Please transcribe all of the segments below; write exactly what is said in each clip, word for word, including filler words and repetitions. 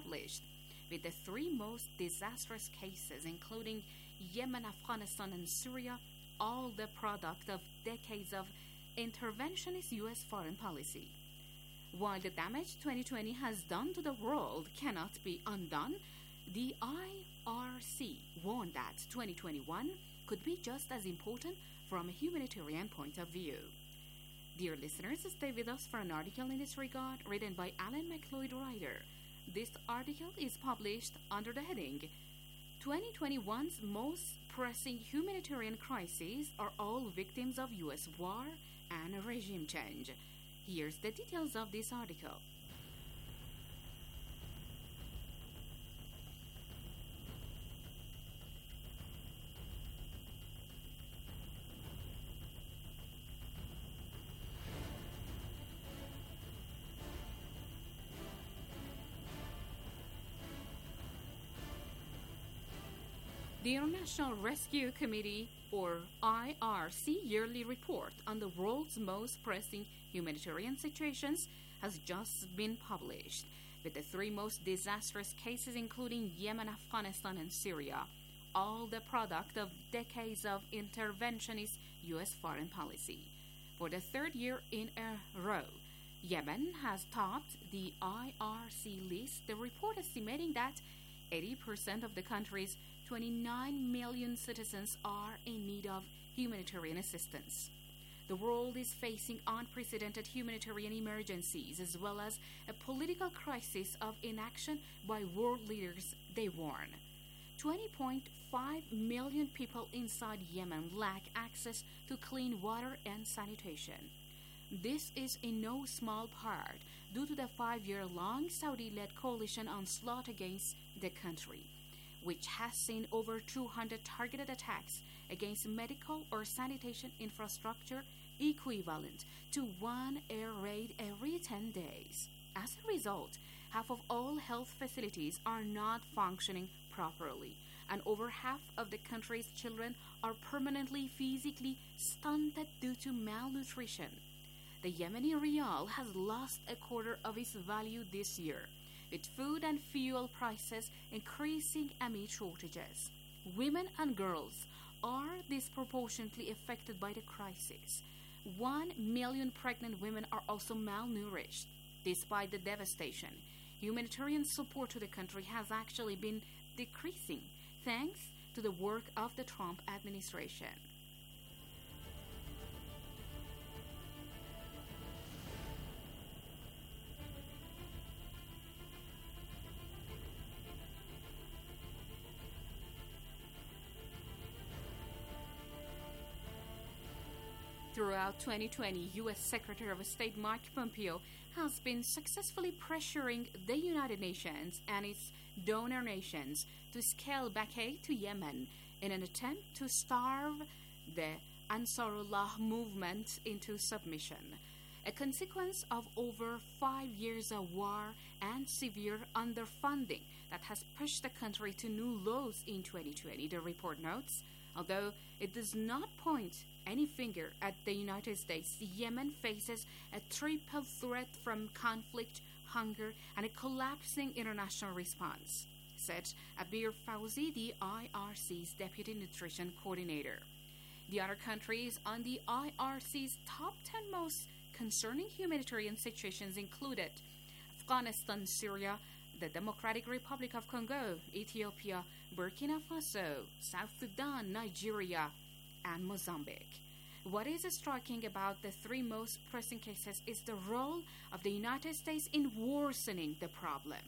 published, with the three most disastrous cases, including Yemen, Afghanistan, and Syria, all the product of decades of interventionist U S foreign policy. While the damage twenty twenty has done to the world cannot be undone, the I R C warned that twenty twenty-one could be just as important from a humanitarian point of view. Dear listeners, stay with us for an article in this regard written by Alan McLeod-Ryder. This article is published under the heading twenty twenty-one's most pressing humanitarian crises are all victims of U S war and regime change. Here's the details of this article. The International Rescue Committee, or I R C, yearly report on the world's most pressing humanitarian situations has just been published, with the three most disastrous cases including Yemen, Afghanistan, and Syria, all the product of decades of interventionist U S foreign policy. For the third year in a row, Yemen has topped the I R C list, the report estimating that eighty percent of the country's twenty-nine million citizens are in need of humanitarian assistance. The world is facing unprecedented humanitarian emergencies as well as a political crisis of inaction by world leaders, they warn. twenty point five million people inside Yemen lack access to clean water and sanitation. This is in no small part due to the five-year-long Saudi-led coalition onslaught against the country, which has seen over two hundred targeted attacks against medical or sanitation infrastructure equivalent to one air raid every ten days. As a result, half of all health facilities are not functioning properly, and over half of the country's children are permanently physically stunted due to malnutrition. The Yemeni rial has lost a quarter of its value this year, with food and fuel prices increasing amid shortages. Women and girls are disproportionately affected by the crisis. One million pregnant women are also malnourished. Despite the devastation, humanitarian support to the country has actually been decreasing, thanks to the work of the Trump administration. Throughout twenty twenty, U S Secretary of State Mike Pompeo has been successfully pressuring the United Nations and its donor nations to scale back aid to Yemen in an attempt to starve the Ansarullah movement into submission, a consequence of over five years of war and severe underfunding that has pushed the country to new lows in twenty twenty, the report notes. Although it does not point any finger at the United States, Yemen faces a triple threat from conflict, hunger, and a collapsing international response, said Abir Fauzi, the I R C's Deputy Nutrition Coordinator. The other countries on the I R C's top ten most concerning humanitarian situations included Afghanistan, Syria, the Democratic Republic of Congo, Ethiopia, Burkina Faso, South Sudan, Nigeria, and Mozambique. What is striking about the three most pressing cases is the role of the United States in worsening the problem.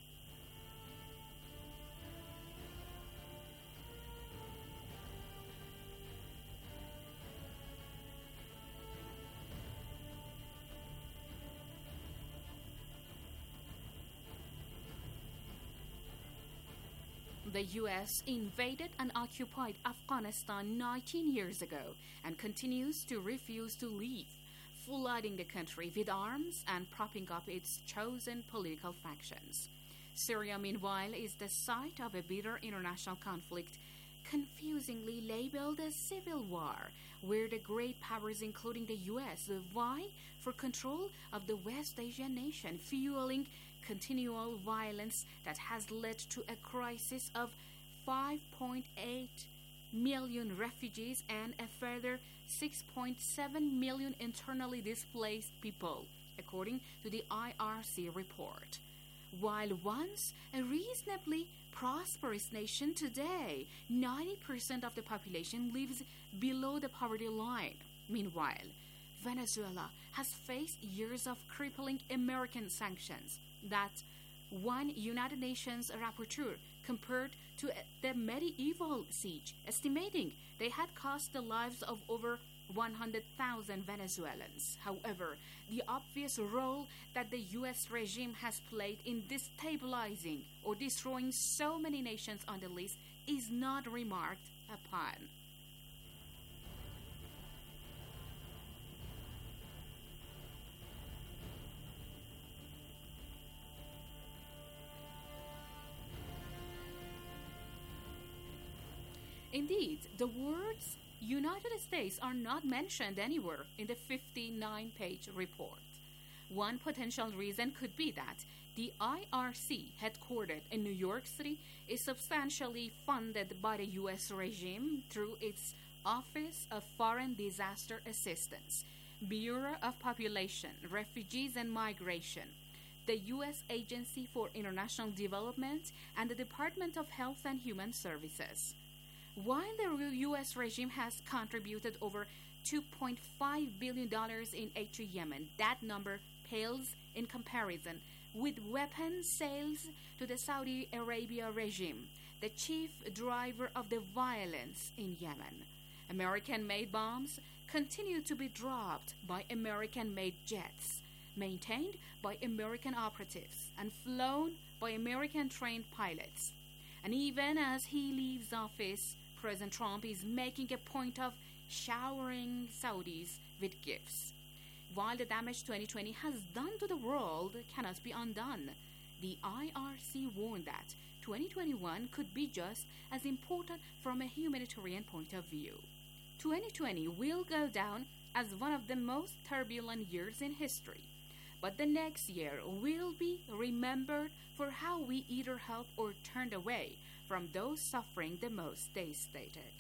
The U S invaded and occupied Afghanistan nineteen years ago and continues to refuse to leave, flooding the country with arms and propping up its chosen political factions. Syria, meanwhile, is the site of a bitter international conflict, confusingly labeled a civil war, where the great powers, including the U S, vie for control of the West Asian nation, fueling continual violence that has led to a crisis of five point eight million refugees and a further six point seven million internally displaced people, according to the I R C report. While once a reasonably prosperous nation, today ninety percent of the population lives below the poverty line. Meanwhile, Venezuela has faced years of crippling American sanctions that one United Nations rapporteur compared to the medieval siege, estimating they had cost the lives of over one hundred thousand Venezuelans. However, the obvious role that the U S regime has played in destabilizing or destroying so many nations on the list is not remarked upon. Indeed, the words United States are not mentioned anywhere in the fifty-nine page report. One potential reason could be that the I R C, headquartered in New York City, is substantially funded by the U S regime through its Office of Foreign Disaster Assistance, Bureau of Population, Refugees and Migration, the U S Agency for International Development, and the Department of Health and Human Services. While the U S regime has contributed over two point five billion dollars in aid to Yemen, that number pales in comparison with weapons sales to the Saudi Arabia regime, the chief driver of the violence in Yemen. American-made bombs continue to be dropped by American-made jets, maintained by American operatives, and flown by American-trained pilots. And even as he leaves office, President Trump is making a point of showering Saudis with gifts. While the damage twenty twenty has done to the world cannot be undone, the I R C warned that twenty twenty-one could be just as important from a humanitarian point of view. twenty twenty will go down as one of the most turbulent years in history, but the next year will be remembered for how we either helped or turned away from those suffering the most, they stated.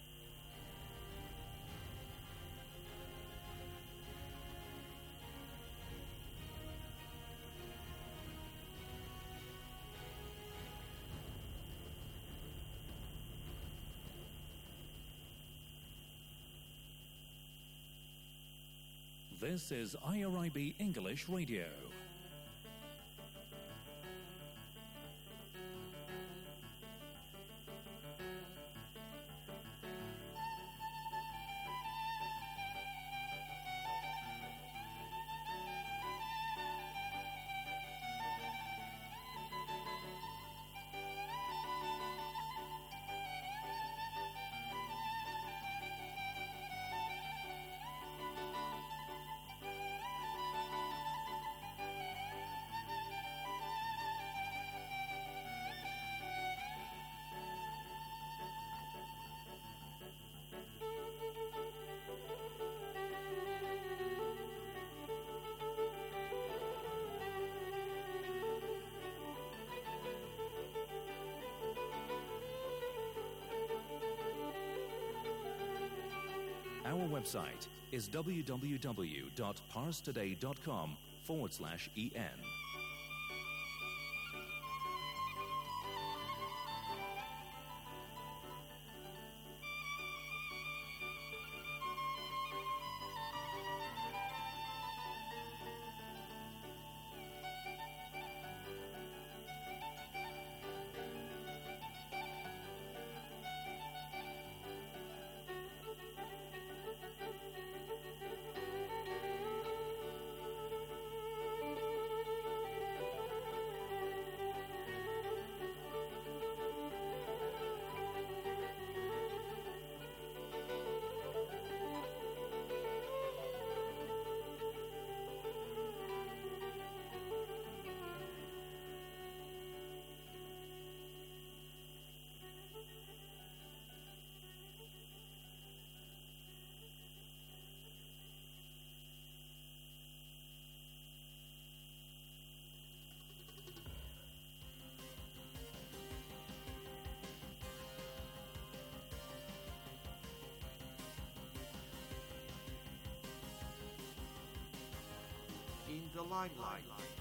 This is I R I B English Radio. Our website is www.parstoday.com forward slash EN. the limelight.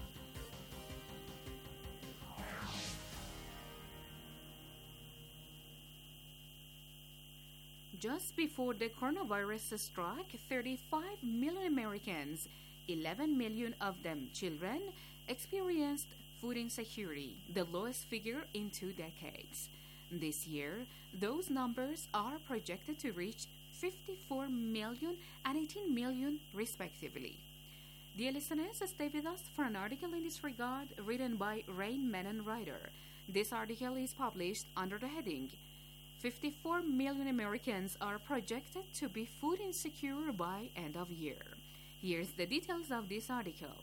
Just before the coronavirus struck, thirty-five million Americans, eleven million of them children, experienced food insecurity, the lowest figure in two decades. This year, those numbers are projected to reach fifty-four million and eighteen million, respectively. Dear listeners, stay with us for an article in this regard written by Rain Menon Ryder. This article is published under the heading fifty-four million Americans are projected to be food insecure by end of year. Here's the details of this article.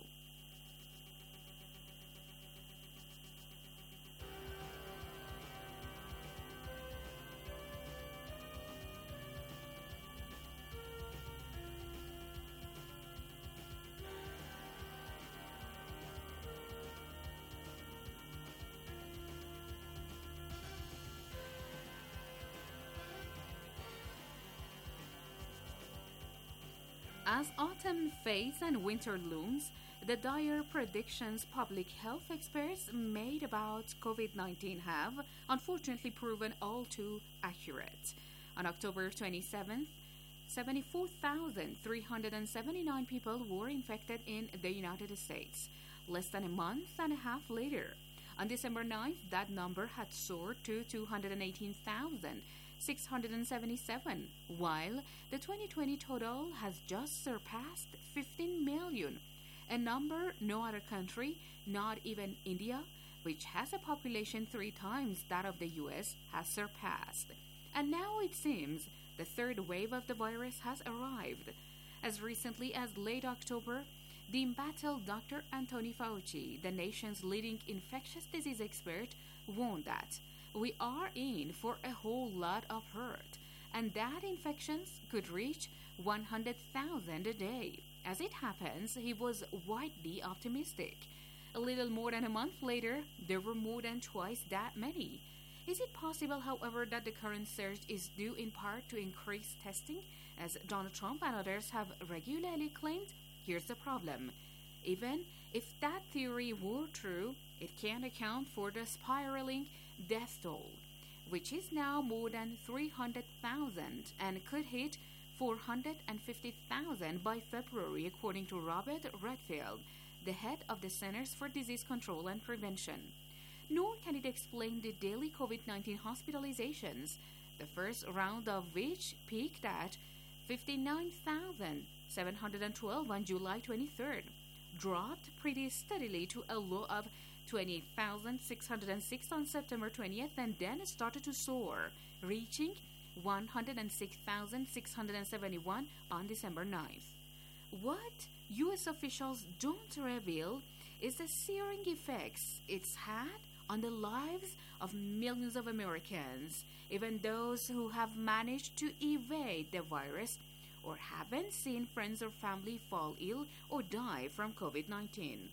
As autumn fades and winter looms, the dire predictions public health experts made about COVID nineteen have unfortunately proven all too accurate. On October twenty-seventh, seventy-four thousand three hundred seventy-nine people were infected in the United States. Less than a month and a half later, on December ninth, that number had soared to two hundred eighteen thousand six hundred seventy-seven, while the twenty twenty total has just surpassed fifteen million, a number no other country, not even India, which has a population three times that of the U S, has surpassed. And now it seems the third wave of the virus has arrived. As recently as late October, the embattled Doctor Anthony Fauci, the nation's leading infectious disease expert, warned that we are in for a whole lot of hurt, and that infections could reach one hundred thousand a day. As it happens, he was widely optimistic. A little more than a month later, there were more than twice that many. Is it possible, however, that the current surge is due in part to increased testing, as Donald Trump and others have regularly claimed? Here's the problem. Even if that theory were true, it can't account for the spiraling death toll, which is now more than three hundred thousand and could hit four hundred fifty thousand by February, according to Robert Redfield, the head of the Centers for Disease Control and Prevention. Nor can it explain the daily COVID nineteen hospitalizations, the first round of which peaked at fifty-nine thousand seven hundred twelve on July twenty-third, dropped pretty steadily to a low of twenty-eight thousand six hundred six on September twentieth, and then started to soar, reaching one hundred six thousand six hundred seventy-one on December ninth. What U S officials don't reveal is the searing effects it's had on the lives of millions of Americans, even those who have managed to evade the virus or haven't seen friends or family fall ill or die from COVID nineteen.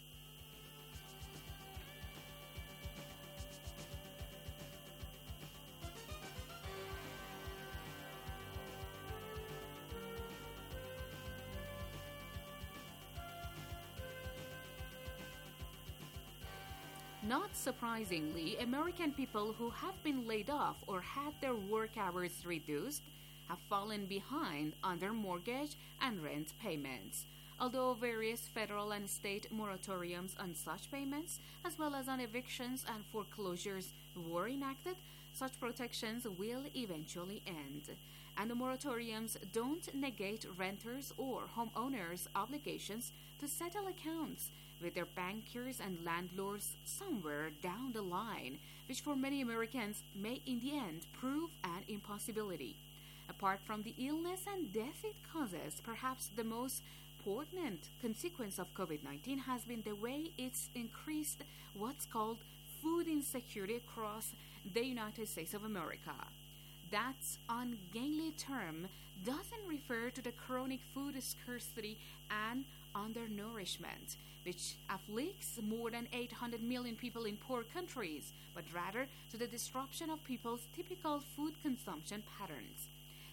Not surprisingly, American people who have been laid off or had their work hours reduced have fallen behind on their mortgage and rent payments. Although various federal and state moratoriums on such payments, as well as on evictions and foreclosures, were enacted, such protections will eventually end. And the moratoriums don't negate renters' or homeowners' obligations to settle accounts with their bankers and landlords somewhere down the line, which for many Americans may in the end prove an impossibility. Apart from the illness and death it causes, perhaps the most poignant consequence of COVID nineteen has been the way it's increased what's called food insecurity across the United States of America. That ungainly term doesn't refer to the chronic food scarcity and undernourishment, which afflicts more than eight hundred million people in poor countries, but rather to the disruption of people's typical food consumption patterns.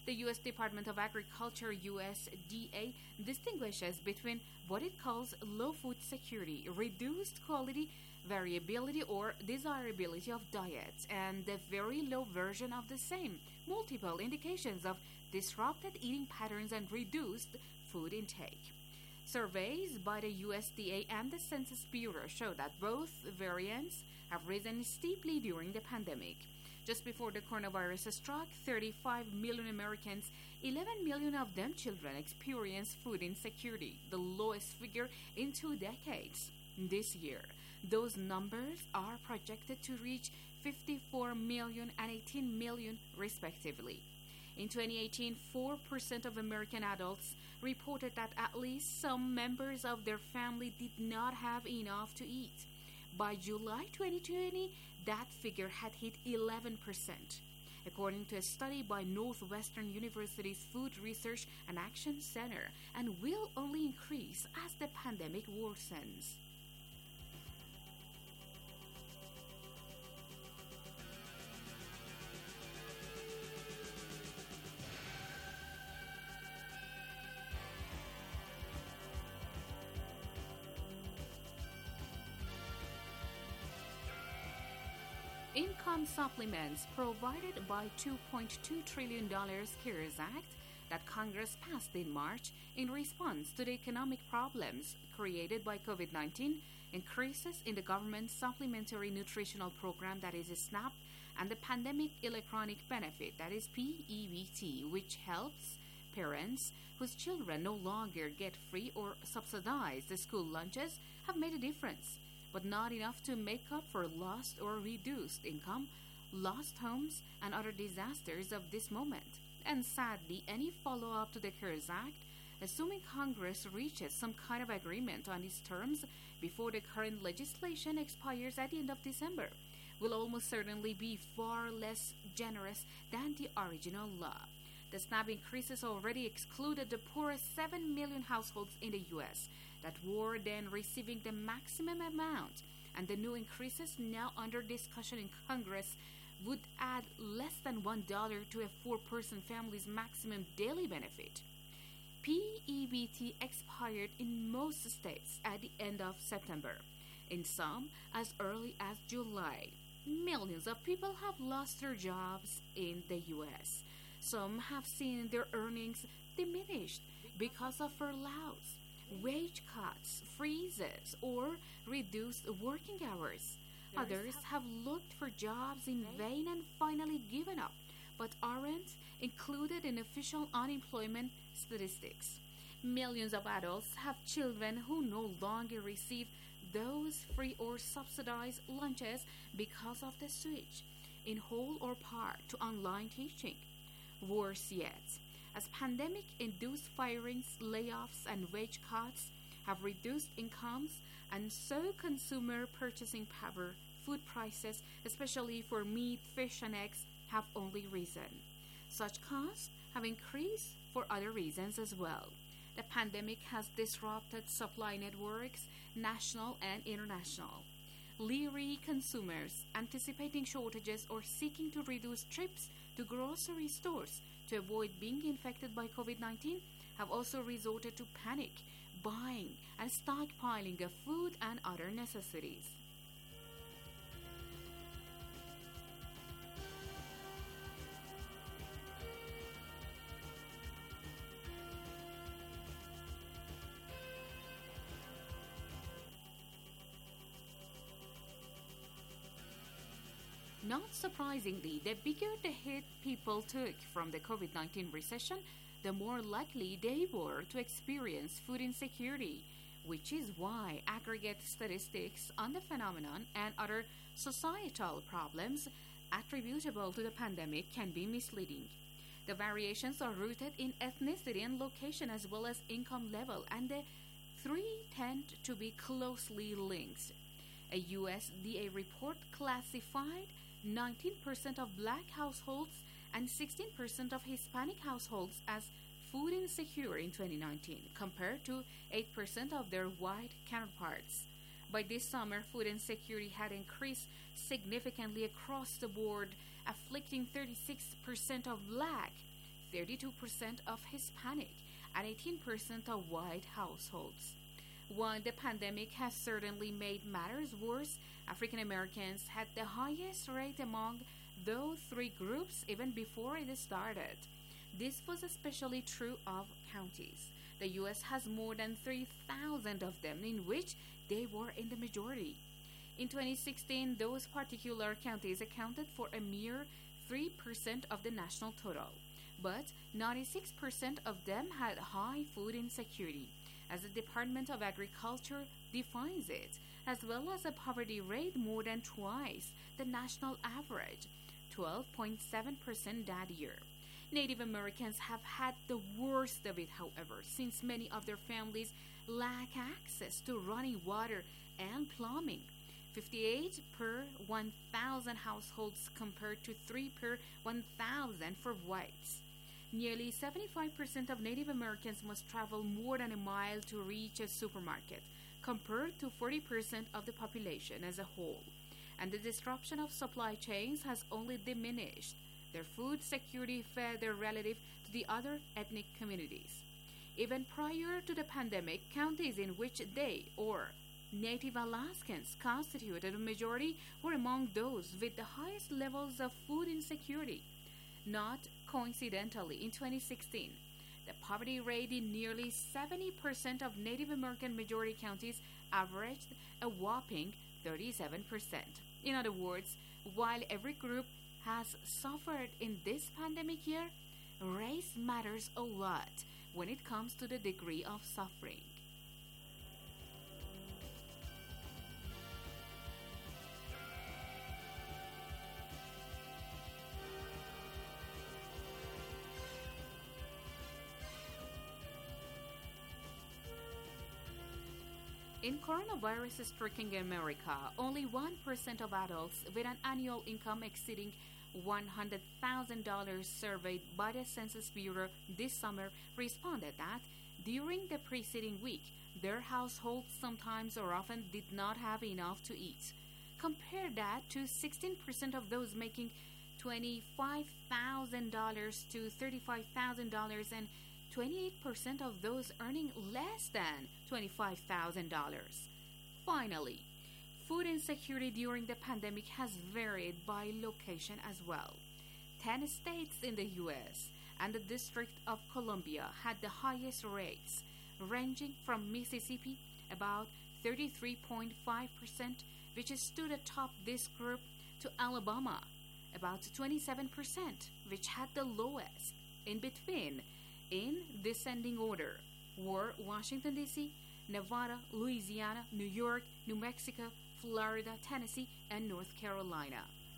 The U S Department of Agriculture, U S D A, distinguishes between what it calls low food security, reduced quality, variability, or desirability of diets, and the very low version of the same, multiple indications of disrupted eating patterns and reduced food intake. Surveys by the U S D A and the Census Bureau show that both variants have risen steeply during the pandemic. Just before the coronavirus struck, thirty-five million Americans, eleven million of them children, experienced food insecurity, the lowest figure in two decades. This year, those numbers are projected to reach fifty-four million and eighteen million, respectively. In twenty eighteen, four percent of American adults reported that at least some members of their family did not have enough to eat. By July twenty twenty, that figure had hit eleven percent. According to a study by Northwestern University's Food Research and Action Center, and will only increase as the pandemic worsens. Income supplements provided by two point two trillion dollars CARES Act that Congress passed in March in response to the economic problems created by COVID nineteen, increases in the government's supplementary nutritional program, that is SNAP, and the Pandemic Electronic Benefit, that is P E B T, which helps parents whose children no longer get free or subsidized school lunches, have made a difference, but not enough to make up for lost or reduced income, lost homes, and other disasters of this moment. And sadly, any follow-up to the CARES Act, assuming Congress reaches some kind of agreement on its terms before the current legislation expires at the end of December, will almost certainly be far less generous than the original law. The SNAP increases already excluded the poorest seven million households in the U S that were then receiving the maximum amount, and the new increases now under discussion in Congress would add less than one dollar to a four-person family's maximum daily benefit. P E B T expired in most states at the end of September, in some as early as July. Millions of people have lost their jobs in the U S. Some have seen their earnings diminished because of furloughs, wage cuts, freezes, or reduced working hours. Others have looked for jobs in vain and finally given up, but aren't included in official unemployment statistics. Millions of adults have children who no longer receive those free or subsidized lunches because of the switch, in whole or part, to online teaching. Worse yet, as pandemic-induced firings, layoffs, and wage cuts have reduced incomes, and so consumer purchasing power, food prices, especially for meat, fish, and eggs, have only risen. Such costs have increased for other reasons as well. The pandemic has disrupted supply networks, national and international. Leery consumers, anticipating shortages or seeking to reduce trips to grocery stores to avoid being infected by COVID nineteen, have also resorted to panic buying and stockpiling of food and other necessities. Not surprisingly, the bigger the hit people took from the COVID nineteen recession, the more likely they were to experience food insecurity, which is why aggregate statistics on the phenomenon and other societal problems attributable to the pandemic can be misleading. The variations are rooted in ethnicity and location as well as income level, and the three tend to be closely linked. A U S D A report classified nineteen percent of black households and sixteen percent of Hispanic households as food insecure in twenty nineteen, compared to eight percent of their white counterparts. By this summer, food insecurity had increased significantly across the board, afflicting thirty-six percent of black, thirty-two percent of Hispanic, and eighteen percent of white households. While the pandemic has certainly made matters worse, African Americans had the highest rate among those three groups even before it started. This was especially true of counties. The U S has more than three thousand of them in which they were in the majority. In twenty sixteen, those particular counties accounted for a mere three percent of the national total, but ninety-six percent of them had high food insecurity, as the Department of Agriculture defines it, as well as a poverty rate more than twice the national average, twelve point seven percent that year. Native Americans have had the worst of it, however, since many of their families lack access to running water and plumbing. fifty-eight per one thousand households compared to three per one thousand for whites. Nearly seventy-five percent of Native Americans must travel more than a mile to reach a supermarket, compared to forty percent of the population as a whole. And the disruption of supply chains has only diminished their food security further relative to the other ethnic communities. Even prior to the pandemic, counties in which they or Native Alaskans constituted a majority were among those with the highest levels of food insecurity. Not coincidentally, in twenty sixteen, the poverty rate in nearly seventy percent of Native American majority counties averaged a whopping thirty-seven percent. In other words, while every group has suffered in this pandemic year, race matters a lot when it comes to the degree of suffering. In coronavirus-stricken America, only one percent of adults with an annual income exceeding one hundred thousand dollars surveyed by the Census Bureau this summer responded that during the preceding week, their households sometimes or often did not have enough to eat. Compare that to sixteen percent of those making twenty-five thousand dollars to thirty-five thousand dollars and twenty-eight percent of those earning less than twenty-five thousand dollars. Finally, food insecurity during the pandemic has varied by location as well. Ten states in the U S and the District of Columbia had the highest rates, ranging from Mississippi, about thirty-three point five percent, which stood atop this group, to Alabama, about twenty-seven percent, which had the lowest. In between, in descending order, were Washington, D C, Nevada, Louisiana, New York, New Mexico, Florida, Tennessee, and North Carolina.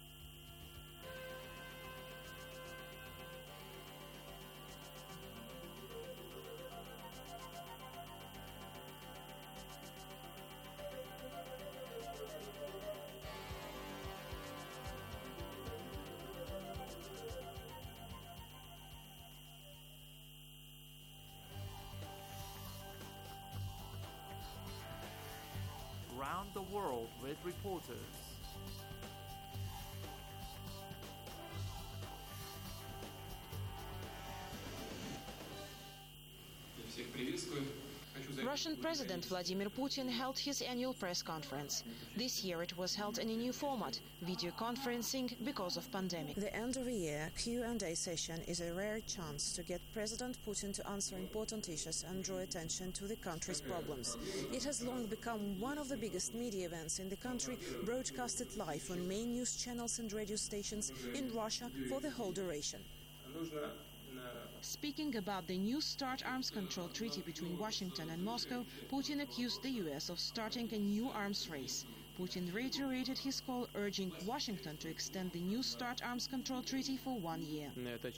Around the world with reporters. Russian President Vladimir Putin held his annual press conference. This year it was held in a new format, video conferencing, because of pandemic. The end of the year Q and A session is a rare chance to get President Putin to answer important issues and draw attention to the country's problems. It has long become one of the biggest media events in the country, broadcasted live on main news channels and radio stations in Russia for the whole duration. Speaking about the new START arms control treaty between Washington and Moscow, Putin accused the U S of starting a new arms race. Putin reiterated his call, urging Washington to extend the new START arms control treaty for one year.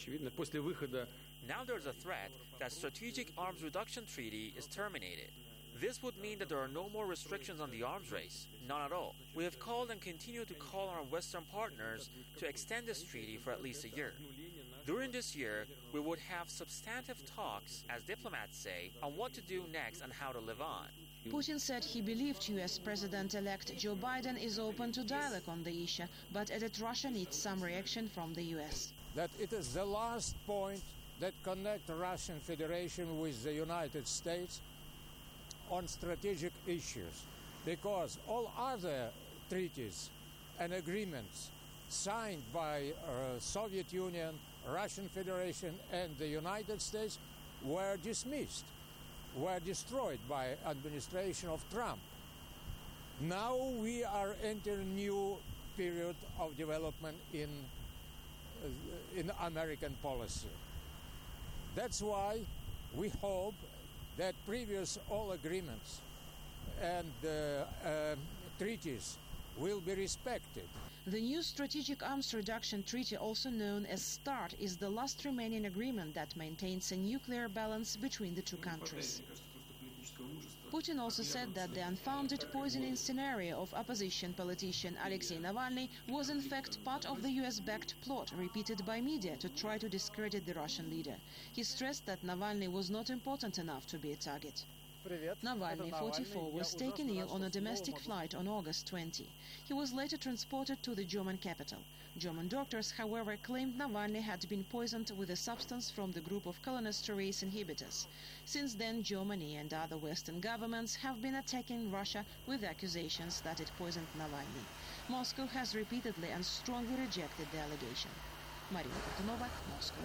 Now there's a threat that Strategic Arms Reduction Treaty is terminated. This would mean that there are no more restrictions on the arms race. None at all. We have called and continue to call on our Western partners to extend this treaty for at least a year. During this year, we would have substantive talks, as diplomats say, on what to do next and how to live on. Putin said he believed U S President-elect Joe Biden is open to dialogue on the issue, but added Russia needs some reaction from the U S. That it is the last point that connect the Russian Federation with the United States on strategic issues, because all other treaties and agreements signed by uh, Soviet Union, Russian Federation and the United States were dismissed, were destroyed by administration of Trump. Now we are entering a new period of development in, uh, in American policy. That's why we hope that previous all agreements and uh, uh, treaties will be respected. The new Strategic Arms Reduction Treaty, also known as START, is the last remaining agreement that maintains a nuclear balance between the two countries. Putin also said that the unfounded poisoning scenario of opposition politician Alexei Navalny was in fact part of the U S-backed plot repeated by media to try to discredit the Russian leader. He stressed that Navalny was not important enough to be a target. Navalny, forty-four, was taken ill on a domestic flight on August twentieth. He was later transported to the German capital. German doctors, however, claimed Navalny had been poisoned with a substance from the group of cholinesterase inhibitors. Since then, Germany and other Western governments have been attacking Russia with accusations that it poisoned Navalny. Moscow has repeatedly and strongly rejected the allegation. Maria Kortunova, Moscow.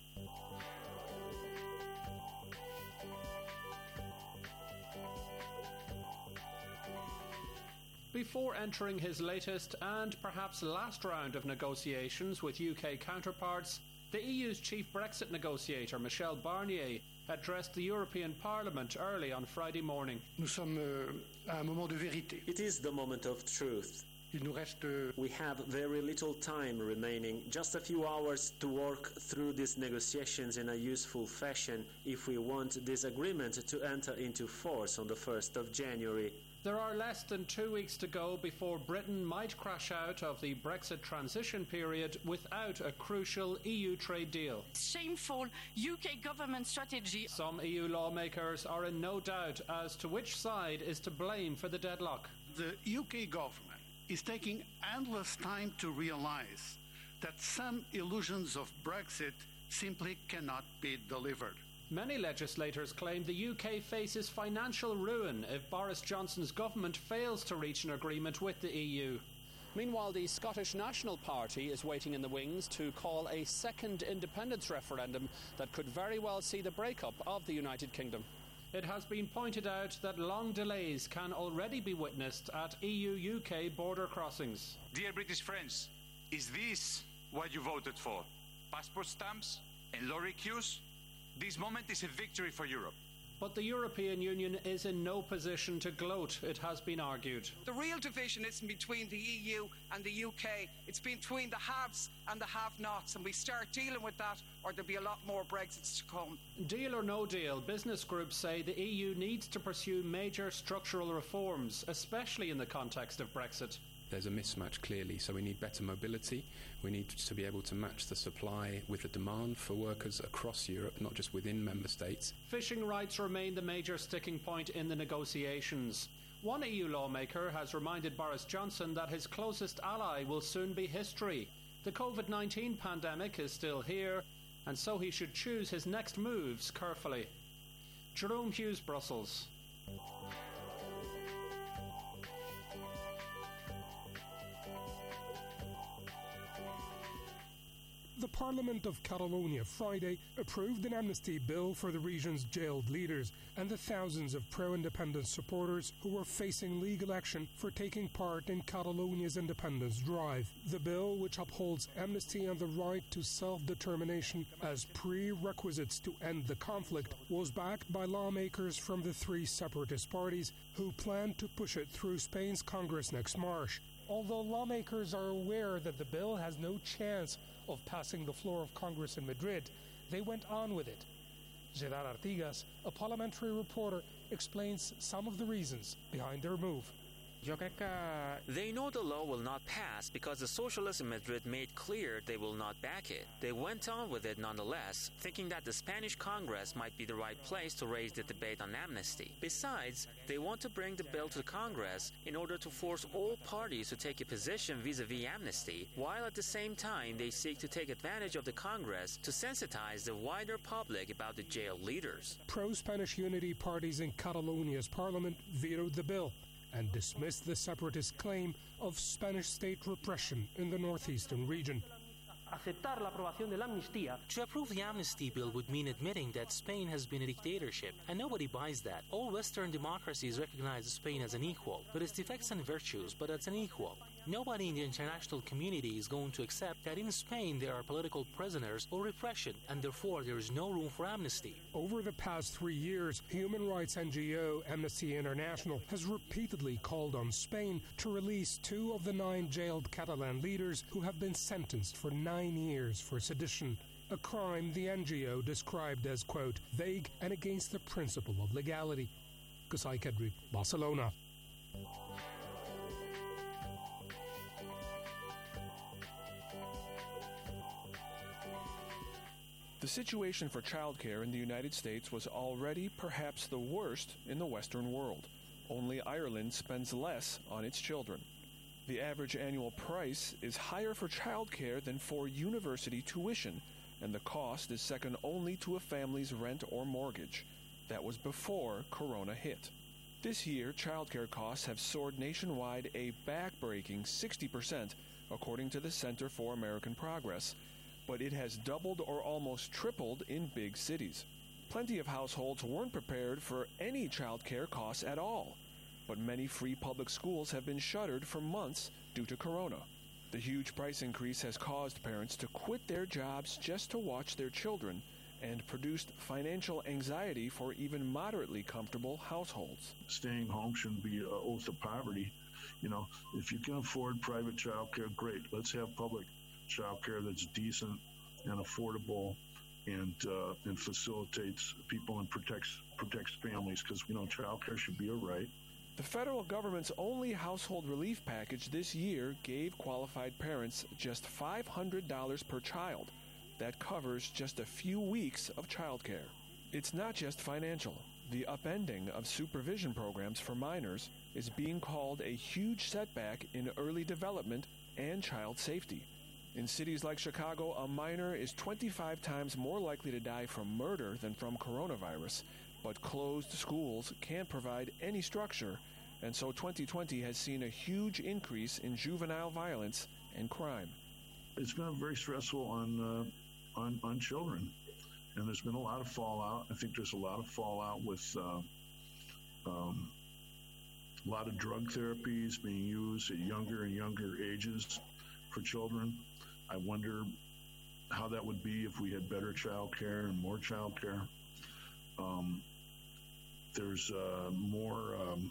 Before entering his latest and perhaps last round of negotiations with U K counterparts, the E U's chief Brexit negotiator, Michel Barnier, addressed the European Parliament early on Friday morning. Nous sommes euh, à un moment de vérité. It is the moment of truth. Il nous reste... We have very little time remaining, just a few hours to work through these negotiations in a useful fashion if we want this agreement to enter into force on the first of January. There are less than two weeks to go before Britain might crash out of the Brexit transition period without a crucial E U trade deal. Shameful U K government strategy. Some E U lawmakers are in no doubt as to which side is to blame for the deadlock. The U K government is taking endless time to realize that some illusions of Brexit simply cannot be delivered. Many legislators claim the U K faces financial ruin if Boris Johnson's government fails to reach an agreement with the E U. Meanwhile, the Scottish National Party is waiting in the wings to call a second independence referendum that could very well see the breakup of the United Kingdom. It has been pointed out that long delays can already be witnessed at E U U K border crossings. Dear British friends, is this what you voted for? Passport stamps and lorry queues? This moment is a victory for Europe. But the European Union is in no position to gloat, it has been argued. The real division isn't between the E U and the U K. It's between the haves and the have-nots, and we start dealing with that, or there'll be a lot more Brexits to come. Deal or no deal, business groups say the E U needs to pursue major structural reforms, especially in the context of Brexit. There's a mismatch clearly, so we need better mobility. We need to be able to match the supply with the demand for workers across Europe, not just within member states. Fishing rights remain the major sticking point in the negotiations. One E U lawmaker has reminded Boris Johnson that his closest ally will soon be history. The COVID nineteen pandemic is still here, and so he should choose his next moves carefully. Jerome Hughes, Brussels. The Parliament of Catalonia Friday approved an amnesty bill for the region's jailed leaders and the thousands of pro-independence supporters who were facing legal action for taking part in Catalonia's independence drive. The bill, which upholds amnesty and the right to self-determination as prerequisites to end the conflict, was backed by lawmakers from the three separatist parties who plan to push it through Spain's Congress next March. Although lawmakers are aware that the bill has no chance of passing the floor of Congress in Madrid, they went on with it. Gerard Artigas, a parliamentary reporter, explains some of the reasons behind their move. They know the law will not pass because the socialists in Madrid made clear they will not back it. They went on with it nonetheless, thinking that the Spanish Congress might be the right place to raise the debate on amnesty. Besides, they want to bring the bill to the Congress in order to force all parties to take a position vis-a-vis amnesty, while at the same time they seek to take advantage of the Congress to sensitize the wider public about the jailed leaders. Pro-Spanish unity parties in Catalonia's parliament vetoed the bill and dismissed the separatist claim of Spanish state repression in the northeastern region. To approve the amnesty bill would mean admitting that Spain has been a dictatorship, and nobody buys that. All Western democracies recognize Spain as an equal, with its defects and virtues, but as an equal. Nobody in the international community is going to accept that in Spain there are political prisoners or repression, and therefore there is no room for amnesty. Over the past three years, human rights N G O Amnesty International has repeatedly called on Spain to release two of the nine jailed Catalan leaders who have been sentenced for nine years for sedition, a crime the N G O described as, quote, vague and against the principle of legality. Qusay Kedri, Barcelona. The situation for childcare in the United States was already perhaps the worst in the Western world. Only Ireland spends less on its children. The average annual price is higher for childcare than for university tuition, and the cost is second only to a family's rent or mortgage. That was before Corona hit. This year, childcare costs have soared nationwide a back-breaking sixty percent, according to the Center for American Progress. But it has doubled or almost tripled in big cities. Plenty of households weren't prepared for any child care costs at all, but many free public schools have been shuttered for months due to Corona. The huge price increase has caused parents to quit their jobs just to watch their children and produced financial anxiety for even moderately comfortable households. Staying home shouldn't be an oath of poverty. You know, if you can afford private child care, great. Let's have public child care that's decent and affordable and uh, and facilitates people and protects protects families, because, you know, child care should be a right. The federal government's only household relief package this year gave qualified parents just five hundred dollars per child. That covers just a few weeks of child care. It's not just financial. The upending of supervision programs for minors is being called a huge setback in early development and child safety. In cities like Chicago, a minor is twenty-five times more likely to die from murder than from coronavirus, but closed schools can't provide any structure, and so twenty twenty has seen a huge increase in juvenile violence and crime. It's been very stressful on uh, on, on children, and there's been a lot of fallout. I think there's a lot of fallout with uh, um, a lot of drug therapies being used at younger and younger ages for children. I wonder how that would be if we had better child care and more child care. Um, there's uh, more um,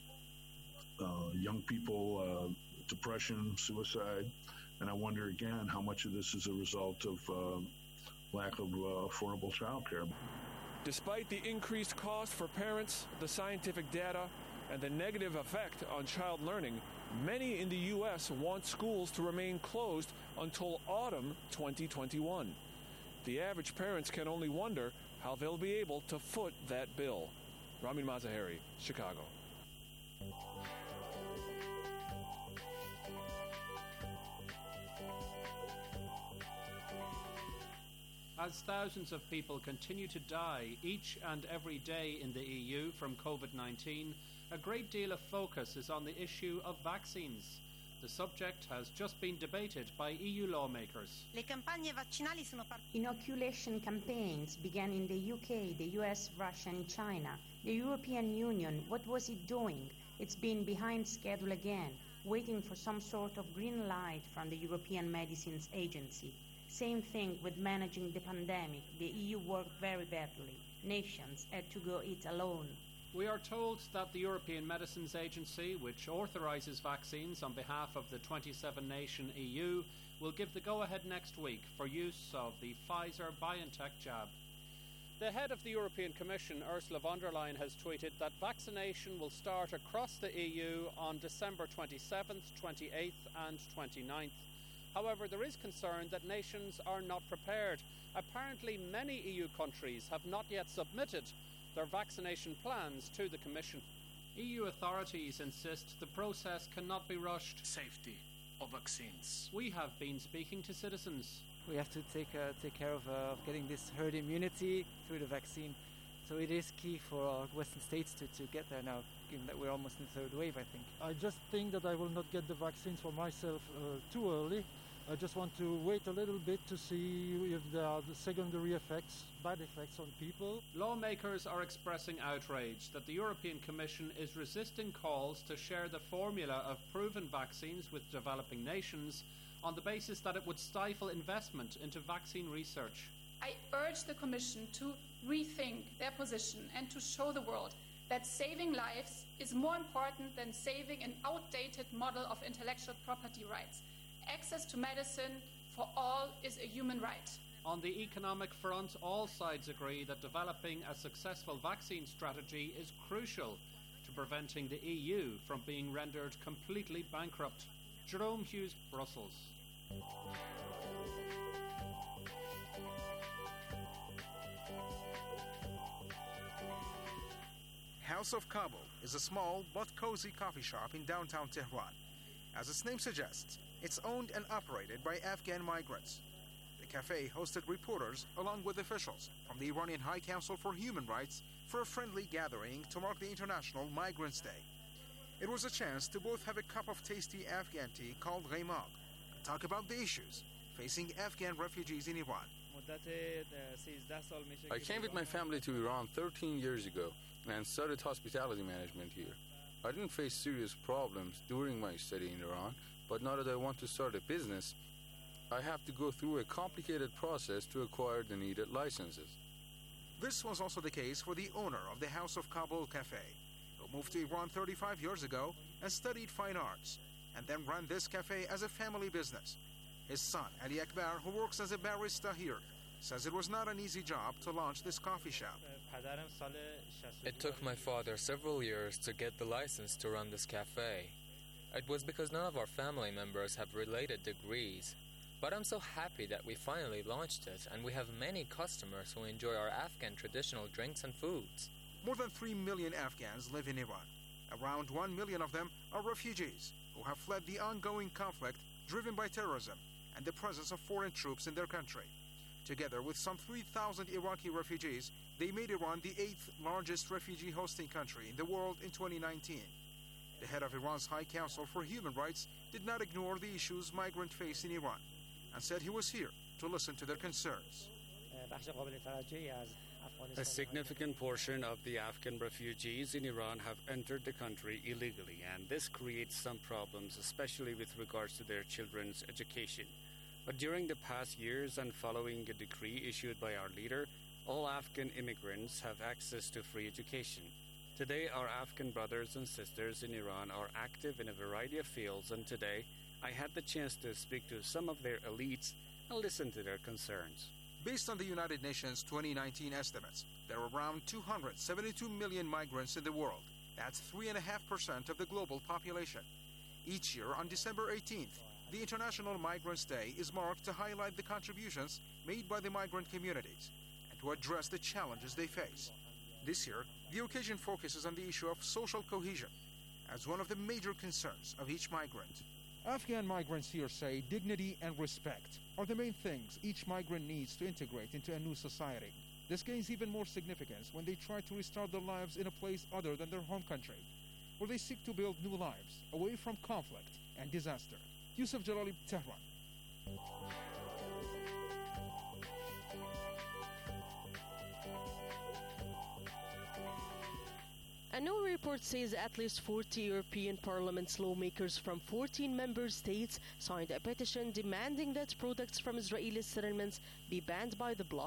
uh, young people, uh, depression, suicide, and I wonder again how much of this is a result of uh, lack of uh, affordable child care. Despite the increased cost for parents, the scientific data, and the negative effect on child learning, many in the U S want schools to remain closed until autumn twenty twenty-one. The average parents can only wonder how they'll be able to foot that bill. Ramin Mazaheri, Chicago. As thousands of people continue to die each and every day in the E U from COVID nineteen, a great deal of focus is on the issue of vaccines. The subject has just been debated by E U lawmakers. Inoculation campaigns began in the U K, the U S, Russia and China. The European Union, what was it doing? It's been behind schedule again, waiting for some sort of green light from the European Medicines Agency. Same thing with managing the pandemic. The E U worked very badly. Nations had to go it alone. We are told that the European Medicines Agency, which authorises vaccines on behalf of the twenty-seven nation E U, will give the go-ahead next week for use of the Pfizer-BioNTech jab. The head of the European Commission, Ursula von der Leyen, has tweeted that vaccination will start across the E U on December twenty-seventh, twenty-eighth and twenty-ninth. However, there is concern that nations are not prepared. Apparently, many E U countries have not yet submitted their vaccination plans to the Commission. E U authorities insist the process cannot be rushed. Safety of vaccines. We have been speaking to citizens. We have to take uh, take care of, uh, of getting this herd immunity through the vaccine. So it is key for our Western states to, to get there now, given that we're almost in the third wave, I think. I just think that I will not get the vaccines for myself uh, too early. I just want to wait a little bit to see if there are the secondary effects, bad effects on people. Lawmakers are expressing outrage that the European Commission is resisting calls to share the formula of proven vaccines with developing nations on the basis that it would stifle investment into vaccine research. I urge the Commission to rethink their position and to show the world that saving lives is more important than saving an outdated model of intellectual property rights. Access to medicine for all is a human right. On the economic front, all sides agree that developing a successful vaccine strategy is crucial to preventing the E U from being rendered completely bankrupt. Jerome Hughes, Brussels. House of Kabul is a small but cozy coffee shop in downtown Tehran. As its name suggests, it's owned and operated by Afghan migrants. The cafe hosted reporters along with officials from the Iranian High Council for Human Rights for a friendly gathering to mark the International Migrants' Day. It was a chance to both have a cup of tasty Afghan tea called Ghaimag and talk about the issues facing Afghan refugees in Iran. I came with my family to Iran thirteen years ago and studied hospitality management here. I didn't face serious problems during my study in Iran, but now that I want to start a business, I have to go through a complicated process to acquire the needed licenses. This was also the case for the owner of the House of Kabul Cafe, who moved to Iran thirty-five years ago and studied fine arts, and then ran this cafe as a family business. His son, Ali Akbar, who works as a barista here, says it was not an easy job to launch this coffee shop. It took my father several years to get the license to run this cafe. It was because none of our family members have related degrees. But I'm so happy that we finally launched it, and we have many customers who enjoy our Afghan traditional drinks and foods. More than three million Afghans live in Iran. Around one million of them are refugees who have fled the ongoing conflict driven by terrorism and the presence of foreign troops in their country. Together with some three thousand Iraqi refugees, they made Iran the eighth largest refugee hosting country in the world in twenty nineteen. The head of Iran's High Council for Human Rights did not ignore the issues migrants face in Iran and said he was here to listen to their concerns. A significant portion of the Afghan refugees in Iran have entered the country illegally, and this creates some problems, especially with regards to their children's education. But during the past years and following a decree issued by our leader, all Afghan immigrants have access to free education. Today, our Afghan brothers and sisters in Iran are active in a variety of fields, and today I had the chance to speak to some of their elites and listen to their concerns. Based on the United Nations twenty nineteen estimates, there are around two hundred seventy-two million migrants in the world. That's three point five percent of the global population. Each year, on December eighteenth, the International Migrants' Day is marked to highlight the contributions made by the migrant communities and to address the challenges they face. This year, the occasion focuses on the issue of social cohesion as one of the major concerns of each migrant. Afghan migrants here say dignity and respect are the main things each migrant needs to integrate into a new society. This gains even more significance when they try to restart their lives in a place other than their home country, where they seek to build new lives away from conflict and disaster. Yusuf Jalali, Tehran. A new report says at least forty European Parliament's lawmakers from fourteen member states signed a petition demanding that products from Israeli settlements be banned by the bloc.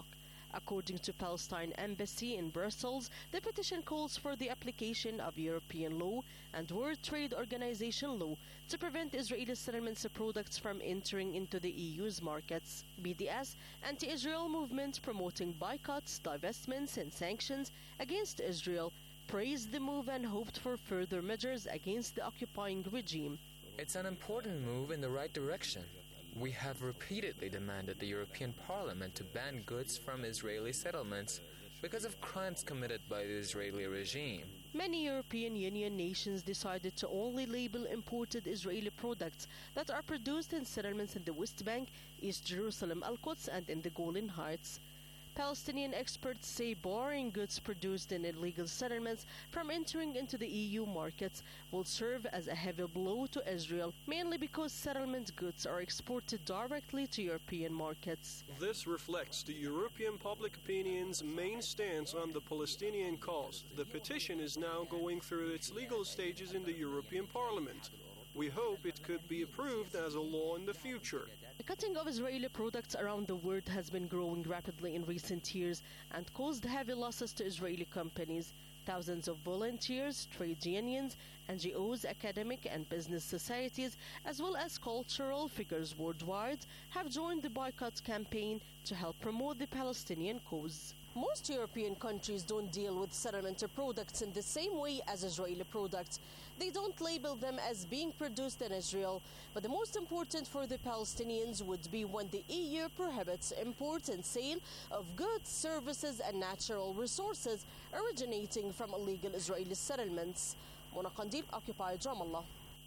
According to Palestine Embassy in Brussels, the petition calls for the application of European law and World Trade Organization law to prevent Israeli settlements of products from entering into the E U's markets. B D S, anti-Israel movement promoting boycotts, divestments and sanctions against Israel, praised the move and hoped for further measures against the occupying regime. It's an important move in the right direction. We have repeatedly demanded the European Parliament to ban goods from Israeli settlements because of crimes committed by the Israeli regime. Many European Union nations decided to only label imported Israeli products that are produced in settlements in the West Bank, East Jerusalem, Al-Quds and in the Golan Heights. Palestinian experts say barring goods produced in illegal settlements from entering into the E U markets will serve as a heavy blow to Israel, mainly because settlement goods are exported directly to European markets. This reflects the European public opinion's main stance on the Palestinian cause. The petition is now going through its legal stages in the European Parliament. We hope it could be approved as a law in the future. The cutting of Israeli products around the world has been growing rapidly in recent years and caused heavy losses to Israeli companies. Thousands of volunteers, trade unions, N G Os, academic and business societies, as well as cultural figures worldwide, have joined the boycott campaign to help promote the Palestinian cause. Most European countries don't deal with settlement products in the same way as Israeli products. They don't label them as being produced in Israel. But the most important for the Palestinians would be when the E U prohibits import and sale of goods, services and natural resources originating from illegal Israeli settlements. Mona Qandil, occupied Ramallah.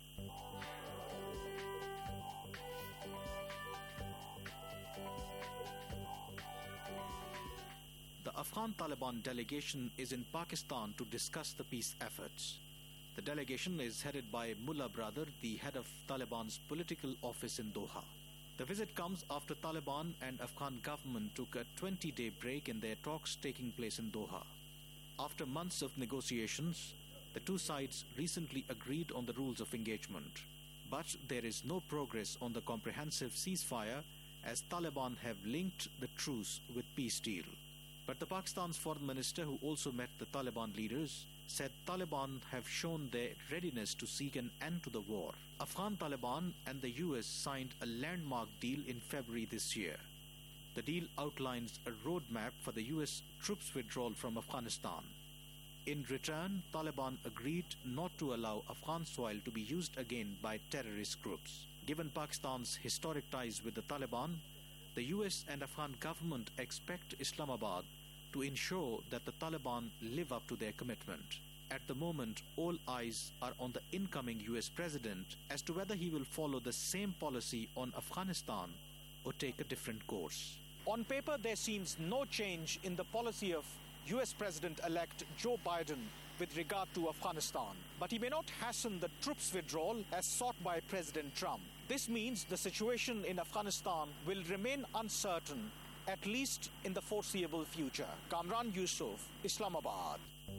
The Afghan Taliban delegation is in Pakistan to discuss the peace efforts. The delegation is headed by Mullah Brother, the head of Taliban's political office in Doha. The visit comes after Taliban and Afghan government took a twenty-day break in their talks taking place in Doha. After months of negotiations, the two sides recently agreed on the rules of engagement. But there is no progress on the comprehensive ceasefire as Taliban have linked the truce with peace deal. But the Pakistan's foreign minister, who also met the Taliban leaders, said Taliban have shown their readiness to seek an end to the war. Afghan Taliban and the U S signed a landmark deal in February this year. The deal outlines a roadmap for the U S troops withdrawal from Afghanistan. In return, Taliban agreed not to allow Afghan soil to be used again by terrorist groups. Given Pakistan's historic ties with the Taliban, the U S and Afghan government expect Islamabad to ensure that the Taliban live up to their commitment. At the moment, all eyes are on the incoming U S president as to whether he will follow the same policy on Afghanistan or take a different course. On paper, there seems no change in the policy of U S President-elect Joe Biden with regard to Afghanistan. But he may not hasten the troops withdrawal as sought by President Trump. This means the situation in Afghanistan will remain uncertain, at least in the foreseeable future. Kamran Yusuf, Islamabad.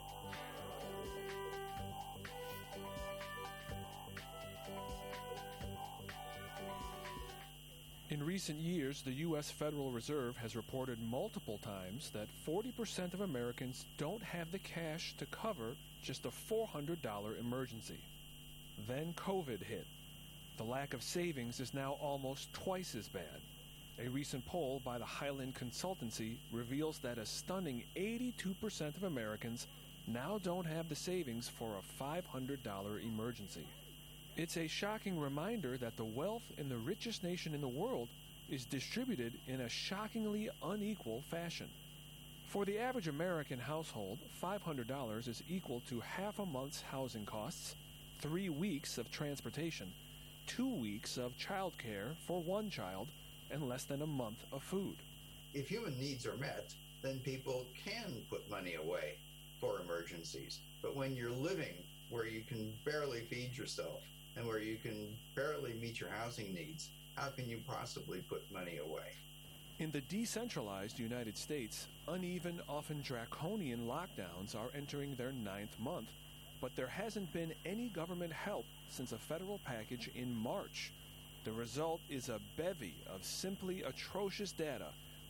In recent years, the U S Federal Reserve has reported multiple times that forty percent of Americans don't have the cash to cover just a four hundred dollars emergency. Then COVID hit. The lack of savings is now almost twice as bad. A recent poll by the Highland Consultancy reveals that a stunning eighty-two percent of Americans now don't have the savings for a five hundred dollars emergency. It's a shocking reminder that the wealth in the richest nation in the world is distributed in a shockingly unequal fashion. For the average American household, five hundred dollars is equal to half a month's housing costs, three weeks of transportation, two weeks of child care for one child, and less than a month of food. If human needs are met, then people can put money away for emergencies. But when you're living where you can barely feed yourself and where you can barely meet your housing needs, how can you possibly put money away? In the decentralized United States, uneven, often draconian lockdowns are entering their ninth month, but there hasn't been any government help since a federal package in March. The result is a bevy of simply atrocious data,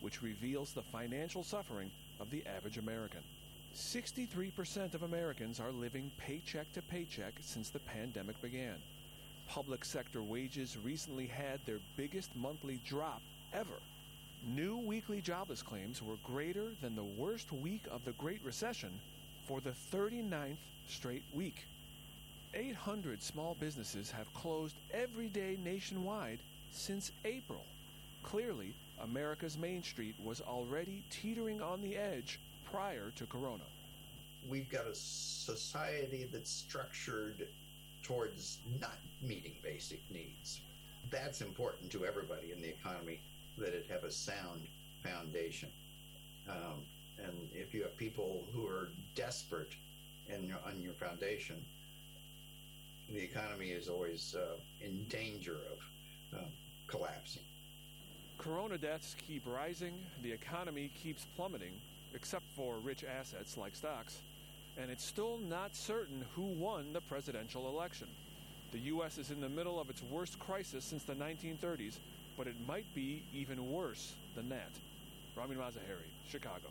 which reveals the financial suffering of the average American. sixty-three percent of Americans are living paycheck to paycheck since the pandemic began. Public sector wages recently had their biggest monthly drop ever. New weekly jobless claims were greater than the worst week of the Great Recession for the thirty-ninth straight week. eight hundred small businesses have closed every day nationwide since April. Clearly, America's Main Street was already teetering on the edge prior to Corona. We've got a society that's structured towards not meeting basic needs. That's important to everybody in the economy, that it have a sound foundation. Um, and if you have people who are desperate in your, on your foundation, the economy is always uh, in danger of uh, collapsing. Corona deaths keep rising, the economy keeps plummeting, except for rich assets like stocks, and it's still not certain who won the presidential election. The U S is in the middle of its worst crisis since the nineteen thirties, but it might be even worse than that. Ramin Mazaheri, Chicago.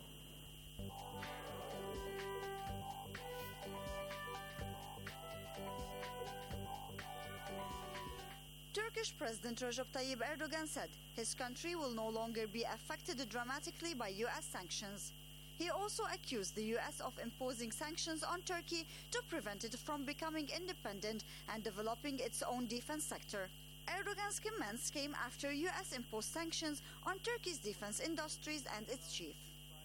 Turkish President Recep Tayyip Erdogan said his country will no longer be affected dramatically by U S sanctions. He also accused the U S of imposing sanctions on Turkey to prevent it from becoming independent and developing its own defense sector. Erdogan's comments came after U S imposed sanctions on Turkey's defense industries and its chief.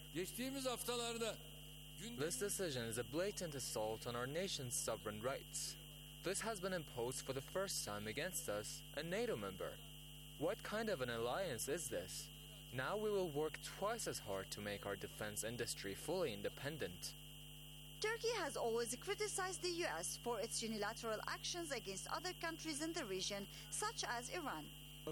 This decision is a blatant assault on our nation's sovereign rights. This has been imposed for the first time against us, a NATO member. What kind of an alliance is this? Now we will work twice as hard to make our defense industry fully independent. Turkey has always criticized the U S for its unilateral actions against other countries in the region, such as Iran.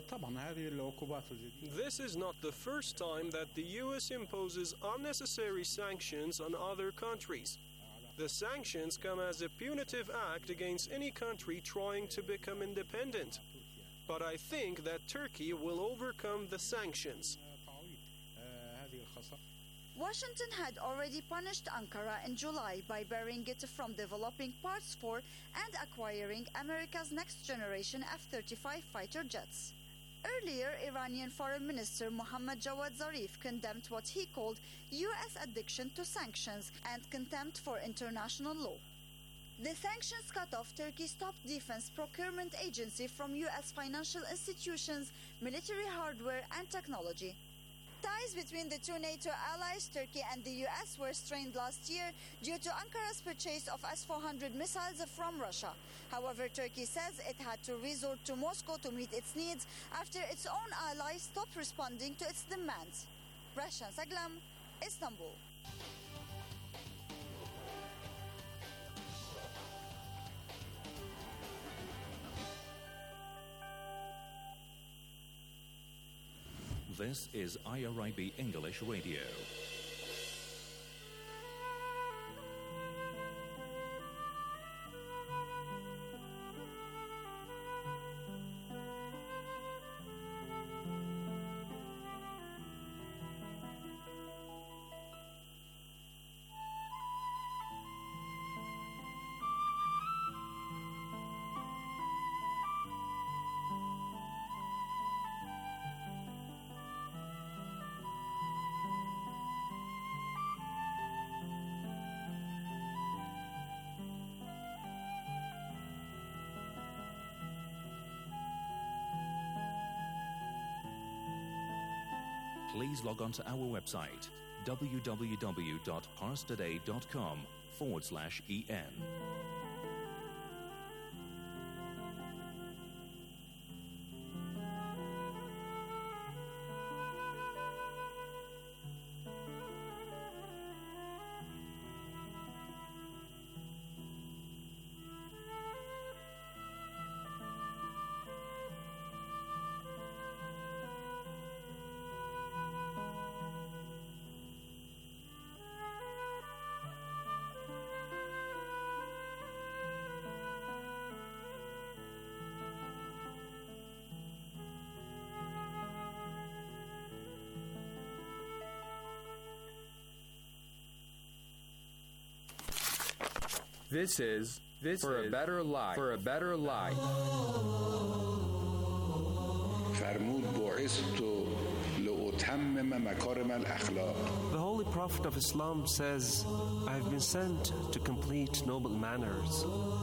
This is not the first time that the U S imposes unnecessary sanctions on other countries. The sanctions come as a punitive act against any country trying to become independent. But I think that Turkey will overcome the sanctions. Washington had already punished Ankara in July by barring it from developing parts for and acquiring America's next-generation F thirty-five fighter jets. Earlier, Iranian Foreign Minister Mohammad Javad Zarif condemned what he called U S addiction to sanctions and contempt for international law. The sanctions cut off Turkey's top defense procurement agency from U S financial institutions, military hardware, and technology. Ties between the two NATO allies, Turkey and the U S, were strained last year due to Ankara's purchase of S four hundred missiles from Russia. However, Turkey says it had to resort to Moscow to meet its needs after its own allies stopped responding to its demands. Rashan Saglam, Istanbul. This is I R I B English Radio. Please log on to our website, www.parstoday.com forward slash EN. This is this for is a better life. For a better life. فرمود بعثت لأتمم مكارم الأخلاق. The Holy Prophet of Islam says, I have been sent to complete noble manners.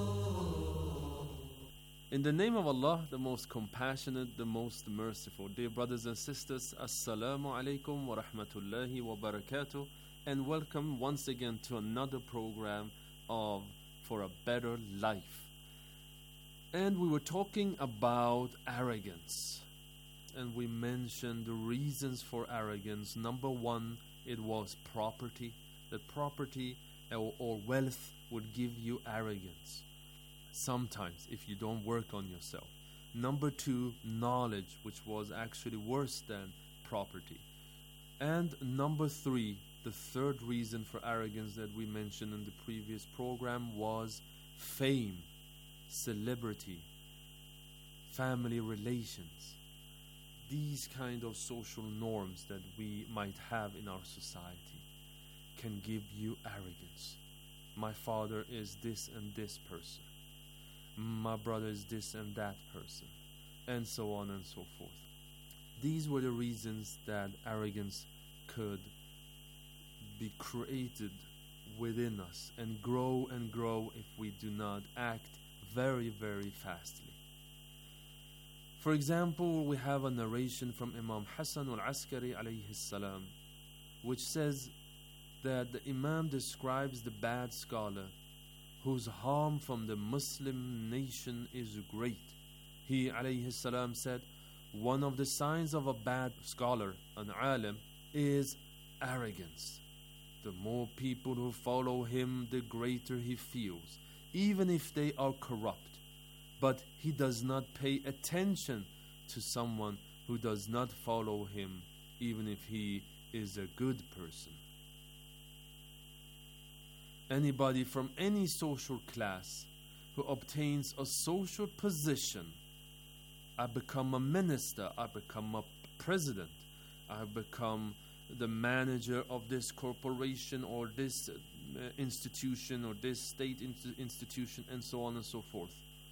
In the name of Allah, the most compassionate, the most merciful. Dear brothers and sisters, Assalamu alaikum wa rahmatullahi wa barakatuh, and welcome once again to another program of For a Better Life. And we were talking about arrogance, and we mentioned the reasons for arrogance. Number one, it was property. That property or, or wealth would give you arrogance sometimes if you don't work on yourself. Number two, knowledge, which was actually worse than property. And number three, the third reason for arrogance that we mentioned in the previous program was fame, celebrity, family relations. These kind of social norms that we might have in our society can give you arrogance. My father is this and this person. My brother is this and that person, and so on and so forth. These were the reasons that arrogance could be created within us and grow and grow if we do not act very, very fastly. For example, we have a narration from Imam Hassan al-Askari alayhi salam, which says that the Imam describes the bad scholar whose harm from the Muslim nation is great. He alayhi salam said, one of the signs of a bad scholar, an alim, is arrogance. The more people who follow him, the greater he feels, even if they are corrupt. But he does not pay attention to someone who does not follow him, even if he is a good person. Anybody from any social class who obtains a social position, I become a minister, I become a president, I become the manager of this corporation or this uh, institution or this state in- institution and so on and so forth.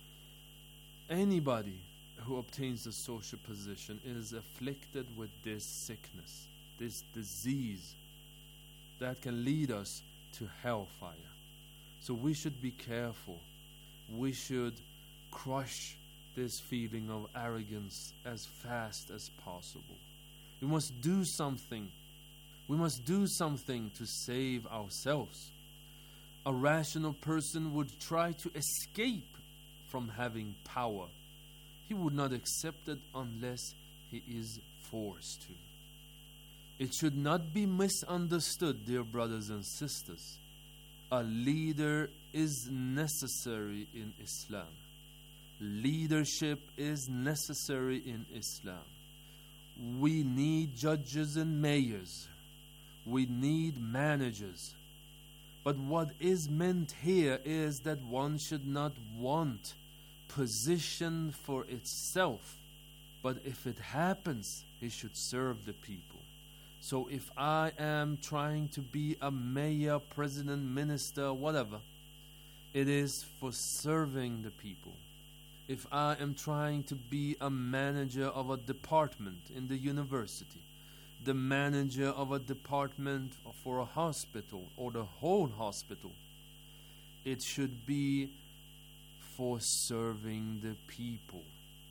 Anybody who obtains a social position is afflicted with this sickness, this disease that can lead us to hellfire. So we should be careful. We should crush this feeling of arrogance as fast as possible. We must do something. We must do something to save ourselves. A rational person would try to escape from having power. He would not accept it unless he is forced to. It should not be misunderstood, dear brothers and sisters. A leader is necessary in Islam. Leadership is necessary in Islam. We need judges and mayors. We need managers. But what is meant here is that one should not want position for itself. But if it happens, he should serve the people. So if I am trying to be a mayor, president, minister, whatever, it is for serving the people. If I am trying to be a manager of a department in the university, the manager of a department for a hospital or the whole hospital, it should be for serving the people.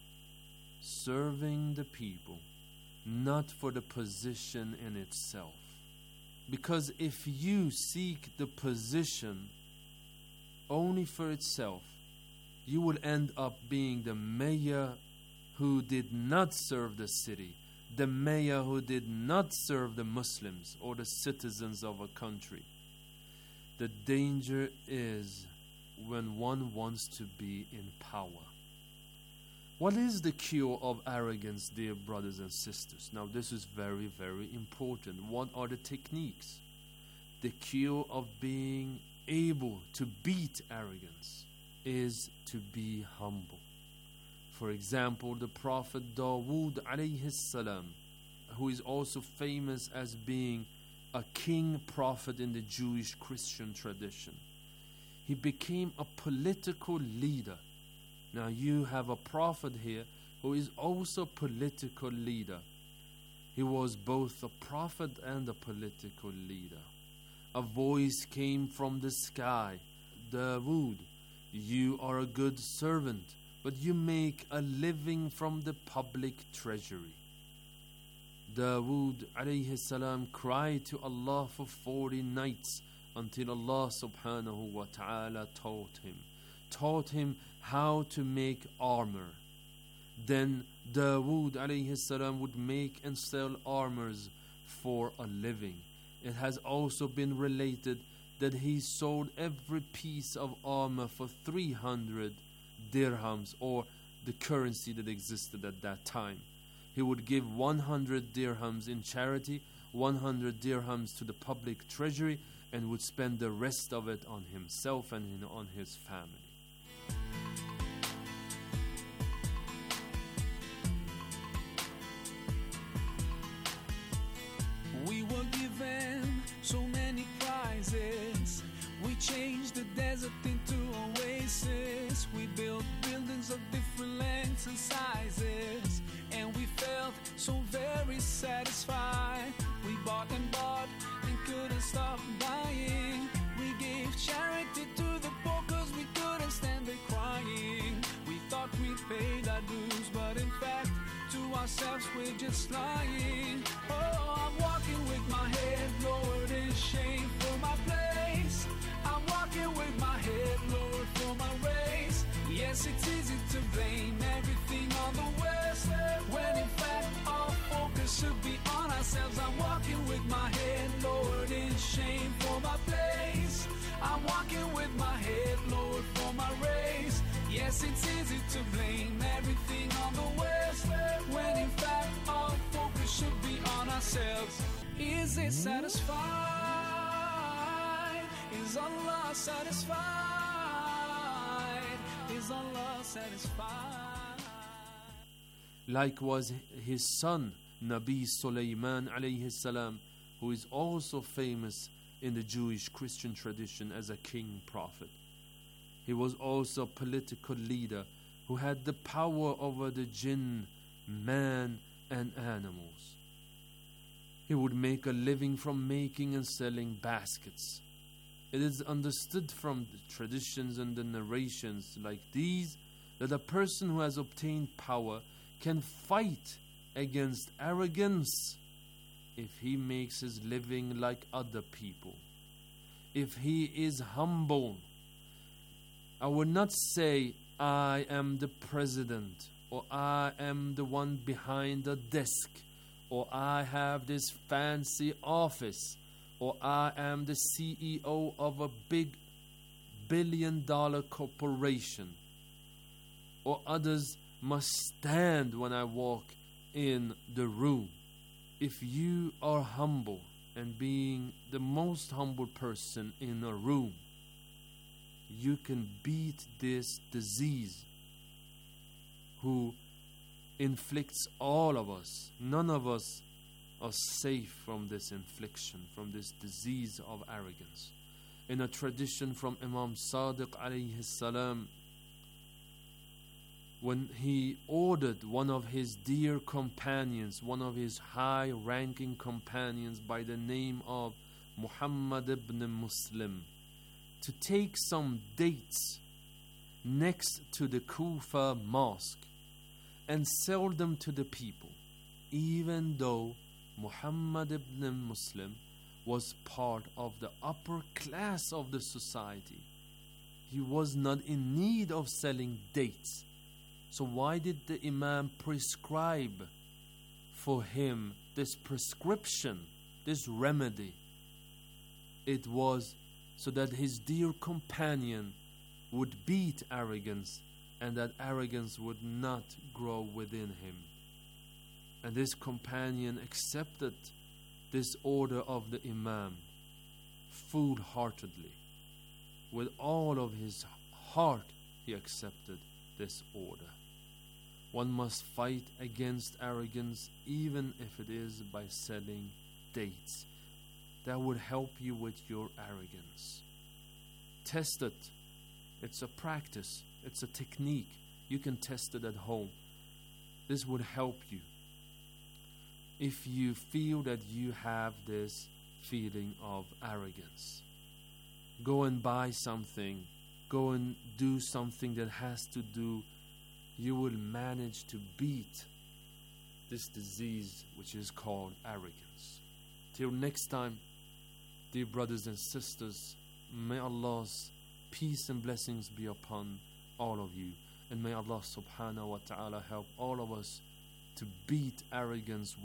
Serving the people, not for the position in itself. Because if you seek the position only for itself, you will end up being the mayor who did not serve the city, the mayor who did not serve the Muslims or the citizens of a country. The danger is when one wants to be in power. What is the cure of arrogance, dear brothers and sisters? Now, this is very, very important. What are the techniques? The cure of being able to beat arrogance is to be humble. For example, the Prophet Dawood alayhi salam, who is also famous as being a king prophet in the Jewish Christian tradition, he became a political leader. Now you have a prophet here who is also a political leader. He was both a prophet and a political leader. A voice came from the sky. Dawood, you are a good servant, but you make a living from the public treasury. Dawood alayhi salam cried to Allah for forty nights until Allah subhanahu wa ta'ala taught him, taught him how to make armor. Then Dawood alayhi salam would make and sell armors for a living. It has also been related that he sold every piece of armor for three hundred dirhams, or the currency that existed at that time. He would give one hundred dirhams in charity, one hundred dirhams to the public treasury, and would spend the rest of it on himself and on his family. We were given so many prizes. We changed the desert into oasis. We built buildings of different lengths and sizes, and we felt so very satisfied. We bought and bought and couldn't stop buying. We gave charity to the poor cause we couldn't stand the crying. We thought we paid our dues, but in fact to ourselves we're just lying. Oh, I'm walking with my head lowered in shame for my place. I'm walking with my head lowered for my race. Yes, it's easy to blame everything on the West, when in fact our focus should be on ourselves. I'm walking with my head lowered in shame for my place. I'm walking with my head lowered for my race. Yes, it's easy to blame everything on the West, when in fact our focus should be on ourselves. Is it satisfied? Is Allah satisfied? Is Allah satisfied? Like was his son Nabi Sulaiman alayhi salam, who is also famous in the Jewish Christian tradition as a king prophet. He was also a political leader who had the power over the jinn, man and animals. He would make a living from making and selling baskets. It is understood from the traditions and the narrations like these that a person who has obtained power can fight against arrogance if he makes his living like other people. If he is humble, I would not say, I am the president, or I am the one behind the desk, or I have this fancy office, or I am the C E O of a big billion dollar corporation, or others must stand when I walk in the room. If you are humble and being the most humble person in a room, you can beat this disease who inflicts all of us. None of us are safe from this infliction, from this disease of arrogance. In a tradition from Imam Sadiq alayhi salam, when he ordered one of his dear companions, one of his high-ranking companions by the name of Muhammad ibn Muslim, to take some dates next to the Kufa mosque and sell them to the people, even though Muhammad ibn Muslim was part of the upper class of the society. He was not in need of selling dates. So why did the Imam prescribe for him this prescription, this remedy? It was so that his dear companion would beat arrogance, and that arrogance would not grow within him. And this companion accepted this order of the Imam full-heartedly. With all of his heart, he accepted this order. One must fight against arrogance, even if it is by selling dates. That would help you with your arrogance. Test it It's a practice. It's a technique. You can test it at home. This would help you. If you feel that you have this feeling of arrogance, go and buy something. Go and do something that has to do. You will manage to beat this disease which is called arrogance. Till next time, dear brothers and sisters, may Allah's peace and blessings be upon all of you. And may Allah subhanahu wa ta'ala help all of us to beat arrogance